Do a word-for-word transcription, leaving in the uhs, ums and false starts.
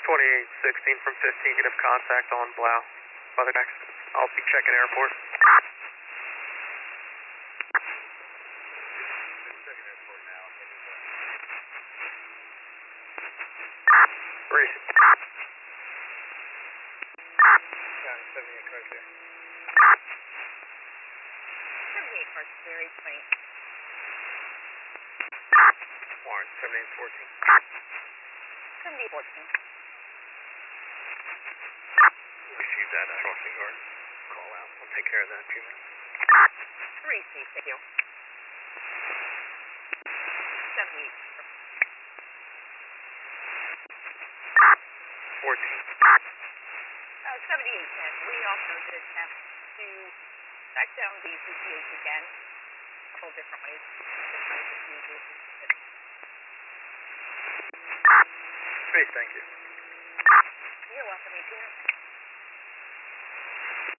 twenty-eight sixteen from fifteen, gonna have contact on Blau. Mother next. I'll be checking airport. Reese. seventy-eight cars there. seventy-eight cars there, eight twenty. Warren, seventy-eight fourteen. seventy-eight fourteen. Receive that uh, crossing guard. Call out. I'll take care of that in a few minutes. Receive, thank you. seventy-eight. fourteen. Uh, seventy-eight ten. We also did attempt to back down the C P H again. A couple different ways. Great, thank you. You're welcome, eighteen.